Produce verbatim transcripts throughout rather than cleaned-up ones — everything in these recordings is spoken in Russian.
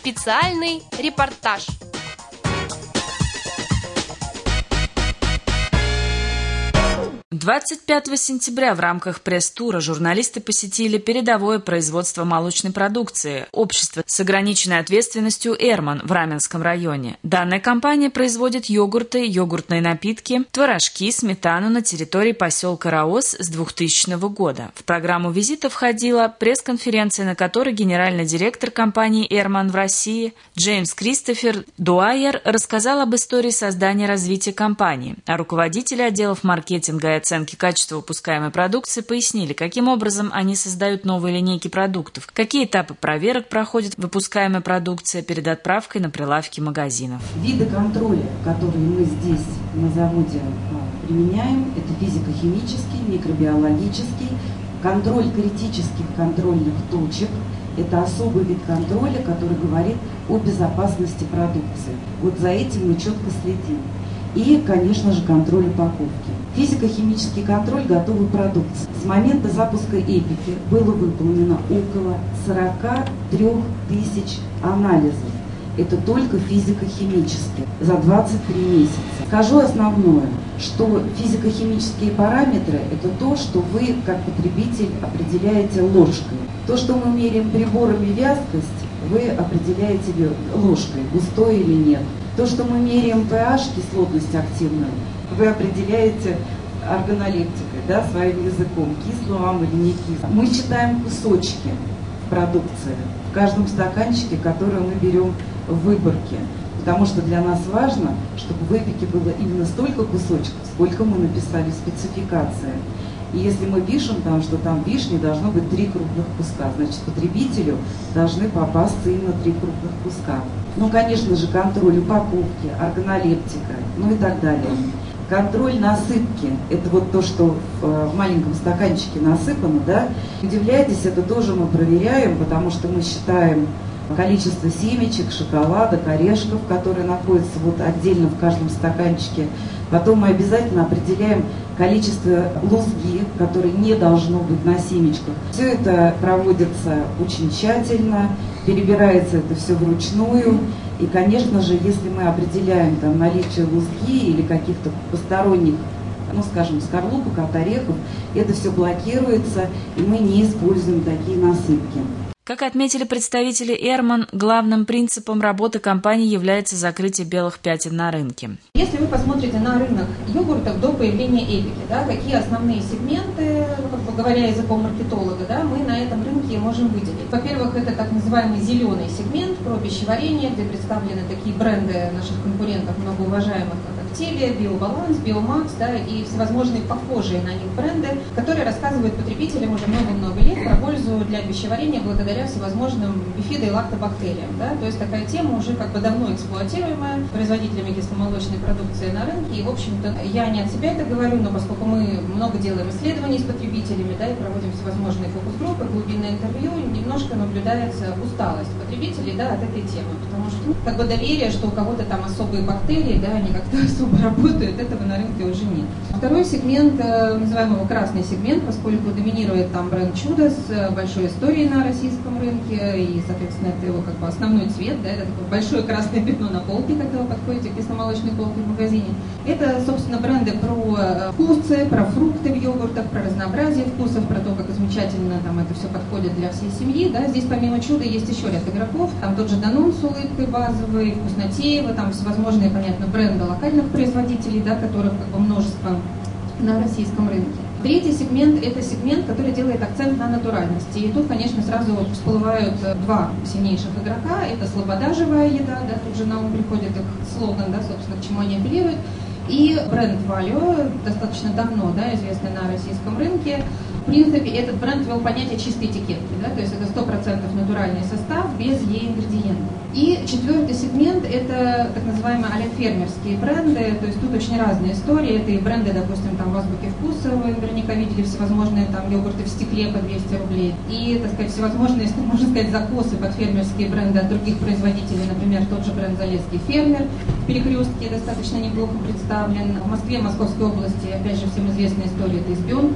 Специальный репортаж. двадцать пятого сентября в рамках пресс-тура журналисты посетили передовое производство молочной продукции общество с ограниченной ответственностью «Эрман» в Раменском районе. Данная компания производит йогурты, йогуртные напитки, творожки, сметану на территории поселка Раос с двухтысячного года. В программу визита входила пресс-конференция, на которой генеральный директор компании «Эрман» в России Джеймс Кристофер Дуайер рассказал об истории создания и развития компании, а руководители отделов маркетинга и оценки качества выпускаемой продукции пояснили, каким образом они создают новые линейки продуктов, какие этапы проверок проходит выпускаемая продукция перед отправкой на прилавки магазинов. Виды контроля, которые мы здесь на заводе применяем, это физико-химический, микробиологический, контроль критических контрольных точек. Это особый вид контроля, который говорит о безопасности продукции. Вот за этим мы четко следим. И, конечно же, контроль упаковки. Физико-химический контроль готовой продукции. С момента запуска «Эпики» было выполнено около сорок три тысяч анализов. Это только физико-химические за двадцать три месяца. Скажу основное, что физико-химические параметры – это то, что вы, как потребитель, определяете ложкой. То, что мы меряем приборами вязкость, вы определяете ложкой, густой или нет. То, что мы меряем pH, кислотность активную, вы определяете органолептикой, да, своим языком, кисло вам или не кисло. Мы считаем кусочки продукции в каждом стаканчике, который мы берем в выборке. Потому что для нас важно, чтобы в эпике было именно столько кусочков, сколько мы написали в спецификации. И если мы пишем там, что там вишни должно быть три крупных куска, значит, потребителю должны попасться именно три крупных куска. Ну, конечно же, контроль упаковки, органолептика, ну и так далее. Контроль насыпки, это вот то, что в маленьком стаканчике насыпано, да. Удивляйтесь, это тоже мы проверяем, потому что мы считаем количество семечек, шоколадок, орешков, которые находятся вот отдельно в каждом стаканчике. Потом мы обязательно определяем количество лузги, которые не должно быть на семечках. Все это проводится очень тщательно, перебирается это все вручную. И, конечно же, если мы определяем там наличие лузги или каких-то посторонних, ну, скажем, скорлупок от орехов, это все блокируется, и мы не используем такие насыпки. Как отметили представители «Эрман», главным принципом работы компании является закрытие белых пятен на рынке. Если вы посмотрите на рынок йогуртов до появления «Эпики», да, какие основные сегменты, как бы говоря языком маркетолога, да, мы на этом рынке можем выделить. Во-первых, это так называемый зеленый сегмент про пищеварение, где представлены такие бренды наших конкурентов, многоуважаемых, как Активия, Биобаланс, Биомакс, да, и всевозможные похожие на них бренды, которые рассказывают потребителям уже много-много лет про пользу для пищеварения благодаря всевозможным бифидо- и лактобактериям. Да? То есть такая тема уже как бы давно эксплуатируемая производителями кисломолочной продукции на рынке. И, в общем-то, я не от себя это говорю, но поскольку мы много делаем исследований с потребителями, да, и проводим всевозможные фокус-группы, глубинное интервью, немножко наблюдается усталость потребителей, да, от этой темы. Потому что ну, как бы доверие, что у кого-то там особые бактерии, да, они как-то особо работают, этого на рынке уже нет. Второй сегмент, называемый красный сегмент, поскольку доминирует там бренд «Чудо» с большой историей на российском рынке, и, соответственно, это его как бы основной цвет, да, это такое большое красное пятно на полке, когда вы подходите к кисломолочной полке в магазине. Это, собственно, бренды про вкусы, про фрукты в йогуртах, про разнообразие вкусов, про то, как замечательно там это все подходит для всей семьи, да. Здесь помимо «Чуда» есть еще ряд игроков, там тот же «Данон» с улыбкой базовый, «Вкуснотеево», там всевозможные, понятно, бренды локальных производителей, да, которых как бы множество на российском рынке. Третий сегмент – это сегмент, который делает акцент на натуральности. И тут, конечно, сразу всплывают два сильнейших игрока. Это слобода, живая еда, да, тут же на ум приходит их слоган, да, собственно, к чему они апеллируют. И бренд Валио, достаточно давно, да, известный на российском рынке. В принципе, этот бренд ввел понятие чистой этикетки, да, то есть это сто процентов натуральный состав без Е-ингредиентов. И четвертый сегмент – это так называемые а-ля фермерские бренды, то есть тут очень разные истории. Это и бренды, допустим, там в азбуке вкуса, вы наверняка видели всевозможные там йогурты в стекле по двести рублей. И, так сказать, всевозможные, если можно сказать, закосы под фермерские бренды от других производителей, например, тот же бренд «Залесский фермер» в Перекрестке достаточно неплохо представлен. В Москве, Московской области, опять же, всем известная история – это «Избенка».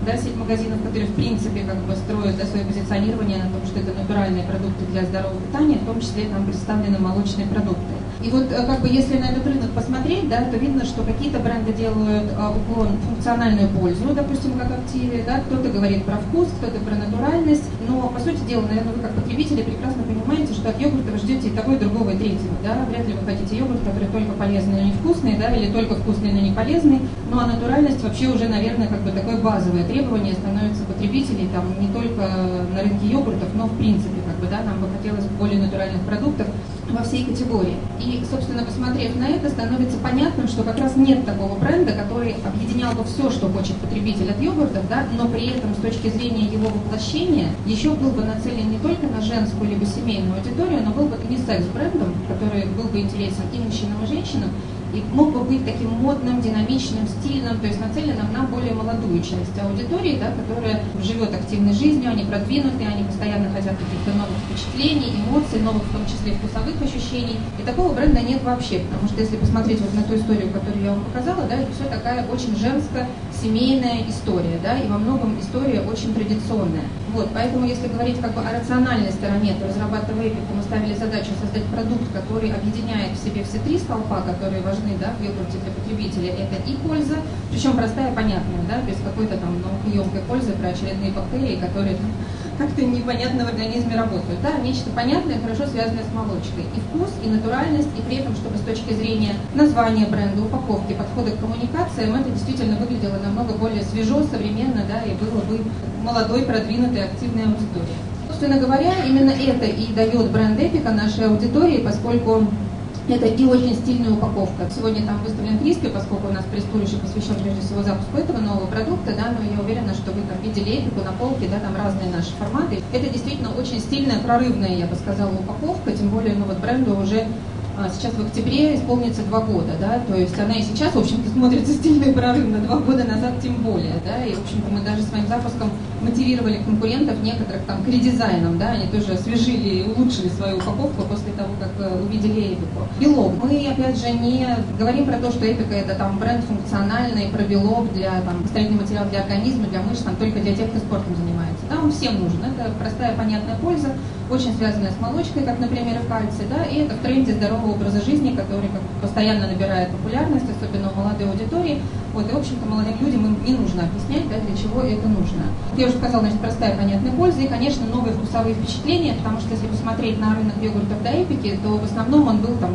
да, сеть магазинов, которые в принципе как бы строят, да, свое позиционирование на том, что это натуральные продукты для здорового питания, в том числе там представлены молочные продукты. И вот как бы если на этот рынок посмотреть, да, то видно, что какие-то бренды делают а, уклон в функциональную пользу, допустим, как Activia, да, кто-то говорит про вкус, кто-то про натуральность, но по сути дела, наверное, вы как потребители прекрасно понимаете, что от йогурта вы ждете и того, и другого, и третьего, да, вряд ли вы хотите йогурт, который только полезный, но не вкусный, да, или только вкусный, но не полезный, ну а натуральность вообще уже, наверное, как бы такое базовое требование становится потребителей, там, не только на рынке йогуртов, но в принципе, как бы, да, нам бы хотелось более натуральных продуктов во всей категории. И, собственно, посмотрев на это, становится понятным, что как раз нет такого бренда, который объединял бы все, что хочет потребитель от йогуртов, да, но при этом с точки зрения его воплощения еще был бы нацелен не только на женскую либо семейную аудиторию, но был бы унисекс-брендом, который был бы интересен и мужчинам, и женщинам, и мог бы быть таким модным, динамичным, стильным, то есть нацеленным на более молодую часть аудитории, да, которая живет активной жизнью, они продвинутые, они постоянно хотят каких-то новых впечатлений, эмоций, новых в том числе вкусовых ощущений. И такого бренда нет вообще, потому что если посмотреть вот на ту историю, которую я вам показала, да, это все такая очень женско-семейная история, да, и во многом история очень традиционная. Вот, поэтому если говорить как бы о рациональной стороне, то разрабатывая Epic, мы ставили задачу создать продукт, который объединяет в себе все три столпа, которые важны, да, в йогурте для потребителя. Это и польза, причем простая, понятная, да, без какой-то там наукоемкой пользы про очередные бактерии, которые там как-то непонятно в организме работают. Да, нечто понятное, хорошо связанное с молочкой. И вкус, и натуральность, и при этом, чтобы с точки зрения названия бренда, упаковки, подхода к коммуникациям, это действительно выглядело намного более свежо, современно, да, и было бы молодой, продвинутой, активной аудиторией. Собственно говоря, именно это и дает бренд Epic нашей аудитории, поскольку это и очень стильная упаковка. Сегодня там выставлен Криспи, поскольку у нас пресс-тур еще посвящен прежде всего запуску этого нового продукта, да, но я уверена, что вы там видели Эпику на полке, да, там разные наши форматы. Это действительно очень стильная, прорывная, я бы сказала, упаковка, тем более, ну вот бренду уже а, сейчас в октябре исполнится два года, да, то есть она и сейчас, в общем-то, смотрится стильно и прорывно, два года назад тем более, да, и, в общем-то, мы даже своим запуском мотивировали конкурентов некоторых там к редизайнам, да, они тоже освежили и улучшили свою упаковку после того, как э, увидели Эпику. Белок. Мы, опять же, не говорим про то, что Эпика это там бренд функциональный, про белок для там строительный материал для организма, для мышц, там только для тех, кто спортом занимается. Да, он всем нужен. Это простая, понятная польза, очень связанная с молочкой, как, например, и кальций, да, и это в тренде здорового образа жизни, который как, постоянно набирает популярность, особенно у молодой аудитории. Вот, и, в общем-то, молодым людям им не нужно объяснять, да, для чего это нужно. Я уже сказала, значит, простая, понятная польза и, конечно, новые вкусовые впечатления, потому что если посмотреть на рынок йогуртов до Эпики, то в основном он был там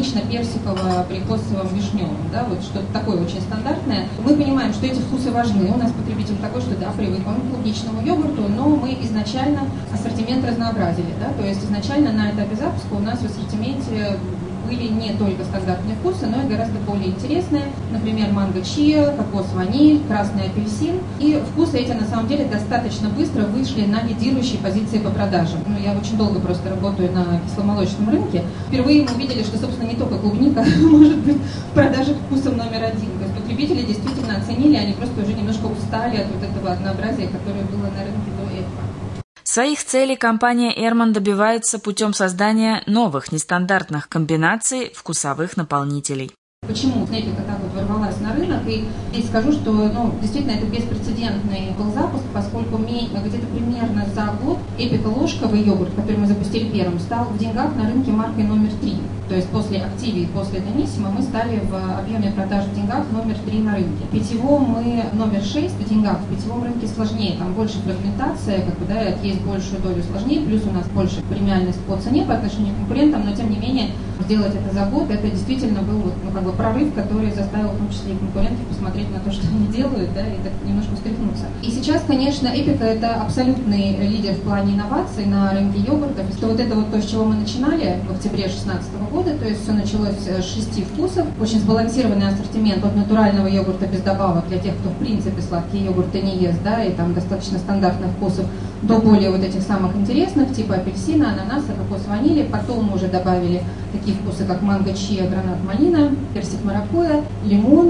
клубнично-персиково-абрикосовым, вишневым, да, вот что-то такое очень стандартное. Мы понимаем, что эти вкусы важны. У нас потребитель такой, что да, привык он к клубничному йогурту, но мы изначально ассортимент разнообразили, да, то есть изначально на этапе запуска у нас в ассортименте были не только стандартные вкусы, но и гораздо более интересные. Например, манго-чиа, кокос-ваниль, красный апельсин. И вкусы эти, на самом деле, достаточно быстро вышли на лидирующие позиции по продажам. Ну, я очень долго просто работаю на кисломолочном рынке. Впервые мы увидели, что, собственно, не только клубника может быть в продаже вкусом номер один. То есть потребители действительно оценили, они просто уже немножко устали от вот этого однообразия, которое было на рынке до этого. Своих целей компания Эрман добивается путем создания новых нестандартных комбинаций вкусовых наполнителей. Почему Эпика так вот ворвалась на рынок? И здесь скажу, что ну, действительно это беспрецедентный был запуск, поскольку где-то примерно за год Эпика ложковый йогурт, который мы запустили первым, стал в деньгах на рынке маркой номер три. То есть после Activia, после Даниссимо мы стали в объеме продаж в деньгах номер три на рынке. В питьевом мы номер шесть в деньгах. В питьевом рынке сложнее, там больше фрагментация, как бы, да, есть большую долю сложнее, плюс у нас больше премиальность по цене по отношению к конкурентам, но тем не менее сделать это за год, это действительно был вот, ну, как бы прорыв, который заставил в том числе и конкурентов посмотреть на то, что они делают, да, и так немножко встряхнуться. И сейчас, конечно, Эпика это абсолютный лидер в плане инноваций на рынке йогуртов. Что вот это вот то, с чего мы начинали в октябре две тысячи шестнадцатого года, то есть все началось с шести вкусов, очень сбалансированный ассортимент от натурального йогурта без добавок для тех, кто в принципе сладкие йогурты не ест, да, и там достаточно стандартных вкусов, до более вот этих самых интересных, типа апельсина, ананаса, кокос, ванили. Потом мы уже добавили такие вкусы, как манго, чиа, гранат, малина, персик, маракуйя, лимон,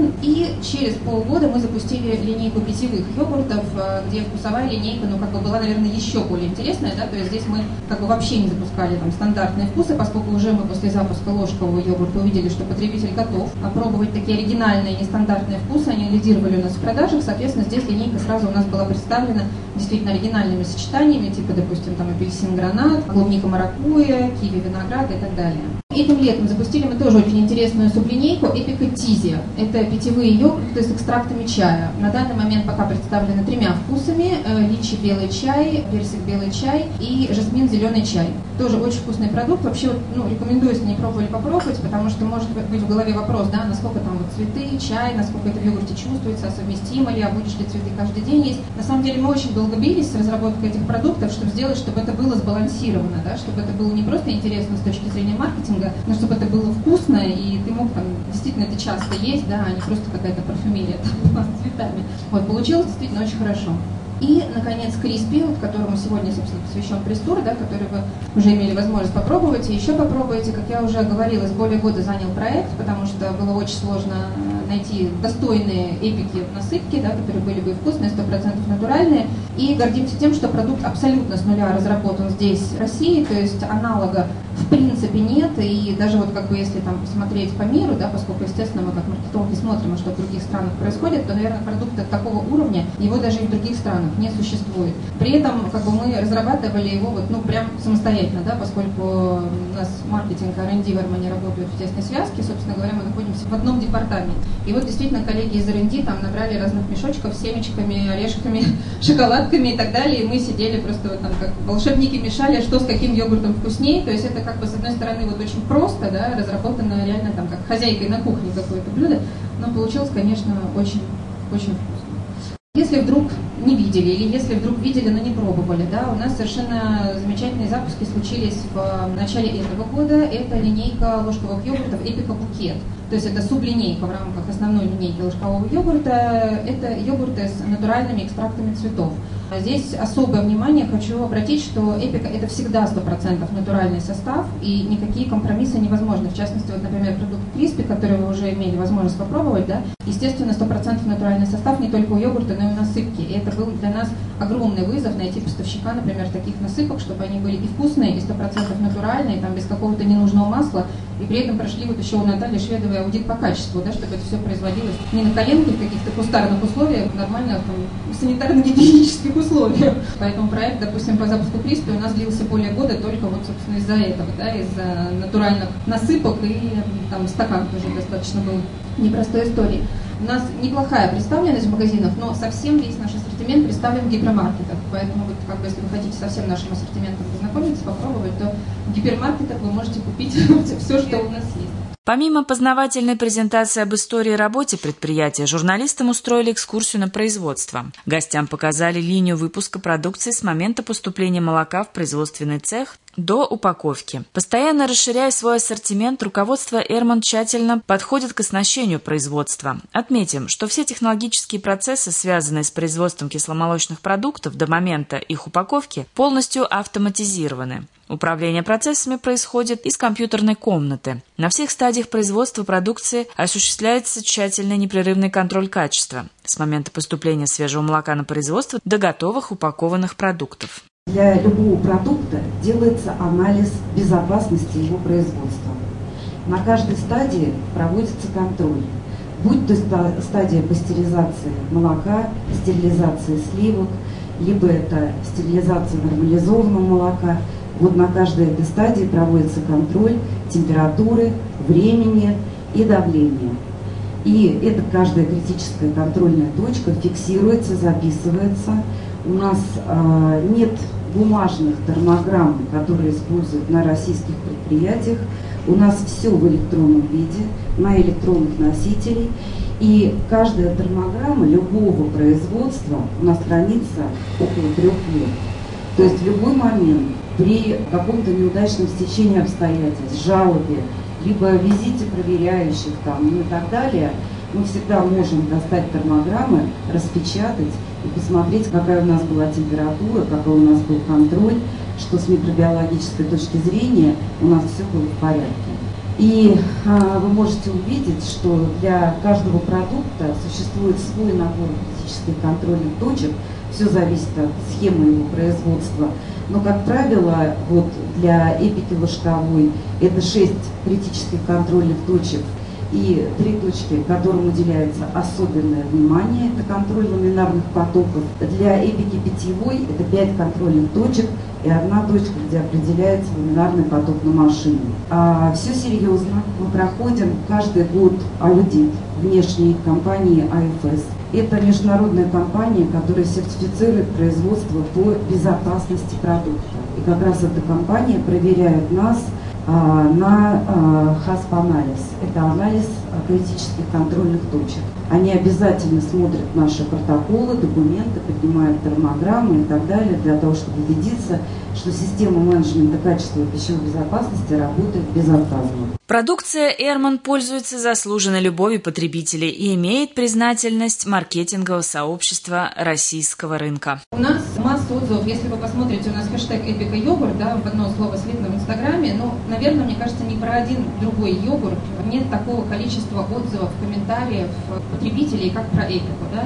Н. И через полгода мы запустили линейку питьевых йогуртов, где вкусовая линейка, ну, как бы была, наверное, еще более интересная, да, то есть здесь мы как бы вообще не запускали там стандартные вкусы, поскольку уже мы после запуска ложкового йогурта увидели, что потребитель готов опробовать такие оригинальные, нестандартные вкусы, они лидировали у нас в продажах, соответственно, здесь линейка сразу у нас была представлена действительно оригинальными сочетаниями, типа, допустим, там апельсин-гранат, клубника-маракуйя, киви-виноград и так далее. Этим летом запустили мы тоже очень интересную сублинейку Эпика Тизи. Это питьевые йогурты с экстрактами чая. На данный момент пока представлены тремя вкусами: личи белый чай, персик белый чай и жасмин зеленый чай. Тоже очень вкусный продукт. Вообще, ну, рекомендую, если не пробовали, попробовать, потому что может быть в голове вопрос, да, насколько там вот цветы, чай, насколько это в йогурте чувствуется, совместимо ли, а будешь ли цветы каждый день есть. На самом деле мы очень долго бились с разработкой этих продуктов, чтобы сделать, чтобы это было сбалансировано, да, чтобы это было не просто интересно с точки зрения маркетинга, но чтобы это было вкусно, и ты мог там действительно это часто есть, да, а не просто какая-то парфюмерия там, с цветами. Вот, получилось действительно очень хорошо. И, наконец, Криспи, вот, которому сегодня, собственно, посвящен пресс-тур, да, который вы уже имели возможность попробовать, и еще попробуйте. Как я уже говорила, с более года занял проект, потому что было очень сложно найти достойные эпики насыпки, да, которые были бы вкусные, сто процентов натуральные. И гордимся тем, что продукт абсолютно с нуля разработан здесь, в России, то есть аналога в принципе нет, и даже вот как бы если там посмотреть по миру, да, поскольку, естественно, мы как маркетологи смотрим, что в других странах происходит, то, наверное, продукты такого уровня, его даже и в других странах не существует. При этом как бы мы разрабатывали его вот, ну, прям самостоятельно, да, поскольку у нас маркетинг, ар энд ди в Эрмане работают в тесной связке, собственно говоря, мы находимся в одном департаменте. И вот действительно коллеги из ар энд ди там набрали разных мешочков с семечками, орешками, шоколадками и так далее, и мы сидели просто вот там как волшебники мешали, что с каким йогуртом вкуснее, то есть это как бы с одной стороны вот очень просто, да, разработано реально там как хозяйкой на кухне какое-то блюдо, но получилось, конечно, очень, очень вкусно. Если вдруг не видели, или если вдруг видели, но не пробовали, да, у нас совершенно замечательные запуски случились в начале этого года. Это линейка ложковых йогуртов Эпика Букет. То есть это сублинейка в рамках основной линейки ложкового йогурта. Это йогурты с натуральными экстрактами цветов. Здесь особое внимание хочу обратить, что Эпика это всегда сто процентов натуральный состав, и никакие компромиссы невозможны. В частности, вот, например, продукт Криспи, который вы уже имели возможность попробовать, да, естественно, сто процентов натуральный состав не только у йогурта, но и у насыпки. И это был для нас огромный вызов найти поставщика, например, таких насыпок, чтобы они были и вкусные, и сто процентов натуральные, там, без какого-то ненужного масла, и при этом прошли вот еще у Натальи Шведовой аудит по качеству, да, чтобы это все производилось не на коленке в каких-то кустарных условиях, нормально там, санитарно-гигиенических условиях. Поэтому проект, допустим, по запуску Криспи у нас длился более года только вот, собственно, из-за этого, да, из-за натуральных насыпок, и там стакан тоже достаточно был непростой истории. У нас неплохая представленность в магазинах, но совсем весь наш ассортимент представлен в гипермаркетах. Поэтому, вот, как бы, если вы хотите со всем нашим ассортиментом познакомиться, попробовать, то в гипермаркетах вы можете купить все, что у нас есть. Помимо познавательной презентации об истории и работе предприятия, журналистам устроили экскурсию на производство. Гостям показали линию выпуска продукции с момента поступления молока в производственный цех до упаковки. Постоянно расширяя свой ассортимент, руководство Эрман тщательно подходит к оснащению производства. Отметим, что все технологические процессы, связанные с производством кисломолочных продуктов до момента их упаковки, полностью автоматизированы. Управление процессами происходит из компьютерной комнаты. На всех стадиях производства продукции осуществляется тщательный непрерывный контроль качества с момента поступления свежего молока на производство до готовых упакованных продуктов. Для любого продукта делается анализ безопасности его производства. На каждой стадии проводится контроль. Будь то стадия пастеризации молока, стерилизации сливок, либо это стерилизация нормализованного молока. Вот на каждой этой стадии проводится контроль температуры, времени и давления. И эта каждая критическая контрольная точка фиксируется, записывается. У нас э, нет бумажных термограмм, которые используют на российских предприятиях. У нас все в электронном виде, на электронных носителях. И каждая термограмма любого производства у нас хранится около трех лет. То есть в любой момент при каком-то неудачном стечении обстоятельств, жалобе, либо визите проверяющих там, ну и так далее, мы всегда можем достать термограммы, распечатать и посмотреть, какая у нас была температура, какой у нас был контроль, что с микробиологической точки зрения у нас все было в порядке. И а, вы можете увидеть, что для каждого продукта существует свой набор критических контрольных точек. Все зависит от схемы его производства. Но, как правило, вот для эпики лоштовой это шесть критических контрольных точек и три точки, которым уделяется особенное внимание, это контроль ламинарных потоков. Для эпики питьевой это пять контрольных точек и одна точка, где определяется ламинарный поток на машине. А все серьезно. Мы проходим каждый год аудит внешней компании эй эф эс. Это международная компания, которая сертифицирует производство по безопасности продукта. И как раз эта компания проверяет нас а, на а, хасп-анализ. Это анализ а, критических контрольных точек. Они обязательно смотрят наши протоколы, документы, поднимают термограммы и так далее, для того, чтобы убедиться, что система менеджмента качества и пищевой безопасности работает безотказно. Продукция Эрман пользуется заслуженной любовью потребителей и имеет признательность маркетингового сообщества российского рынка. У нас масса отзывов. Если вы посмотрите, у нас хэштег эпика йогурт, да, в одно слово слитно в Инстаграме, ну, наверное, мне кажется, ни про один другой йогурт нет такого количества отзывов, комментариев потребителей, как про эпику, да.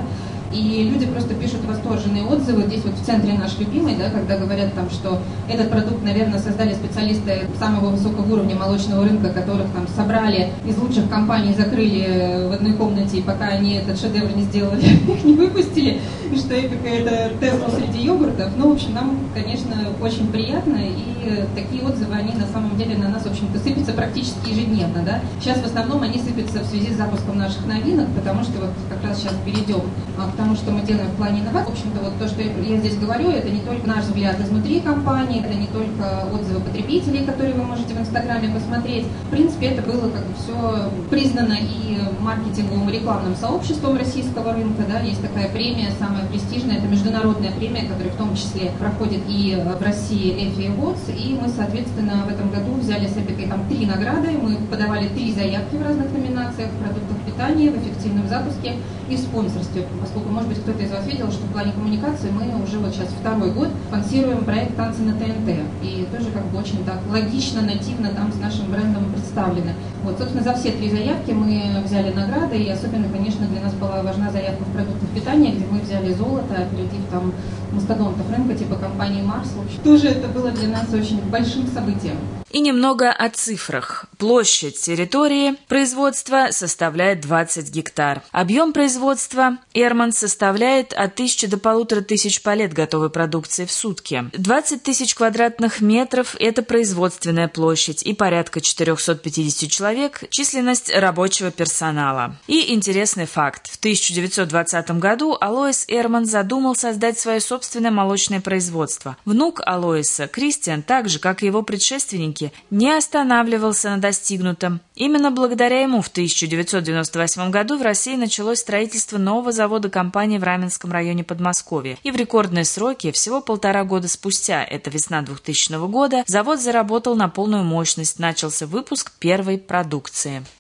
И люди просто пишут восторженные отзывы. Здесь вот в центре наш любимый, да, когда говорят там, что этот продукт, наверное, создали специалисты самого высокого уровня молочного рынка, которых там собрали из лучших компаний, закрыли в одной комнате, и пока они этот шедевр не сделали, их не выпустили, и что эпика это Тесла среди йогуртов. Ну, в общем, нам, конечно, очень приятно, и такие отзывы, они на самом деле на нас, в общем-то, сыпятся практически ежедневно, да. Сейчас в основном они сыпятся в связи с запуском наших новинок, потому что вот как раз сейчас перейдем к тому, что мы делаем в плане инноваций. В общем-то, вот то, что я здесь говорю, это не только наш взгляд изнутри компании, это не только отзывы потребителей, которые вы можете в Инстаграме посмотреть. В принципе, это было как бы все признано и маркетинговым, и рекламным сообществом российского рынка, да, есть такая премия, самая престижная, это международная премия, которая в том числе проходит и в России Effie Awards, и мы, соответственно, в этом году взяли с эпикой там три награды, мы подавали три заявки в разных номинациях: в продуктах питания, в эффективном запуске и в спонсорстве, поскольку, может быть, кто-то из вас видел, что в плане коммуникации мы уже вот сейчас второй год спонсируем проект «Танцы на ТНТ», и тоже как бы очень так логично, нативно там с нашим брендом представлены. Вот, собственно, за все три заявки мы взяли награды, и особенно, конечно, для нас была важна заявка в продуктах питания, где мы взяли золото, опередив там мастодонтов рынка типа компании Марс. В общем, тоже это было для нас очень большим событием. И немного о цифрах. Площадь территории производства составляет двадцать гектар. Объем производства Эрман составляет от тысячи до полутора тысяч палет готовой продукции в сутки. двадцать тысяч квадратных метров – это производственная площадь и порядка четыреста пятьдесят человек – численность рабочего персонала. И интересный факт. В тысяча девятьсот двадцатом году Алоис Эрман задумал создать свое собственное молочное производство. Внук Алоиса, Кристиан, так же, как и его предшественники, не останавливался на достигнутом. Именно благодаря ему в тысяча девятьсот девяносто восьмом году в России началось строительство нового завода компании в Раменском районе Подмосковья. И в рекордные сроки, всего полтора года спустя, это весна двухтысячного года, завод заработал на полную мощность, начался выпуск первой продукции.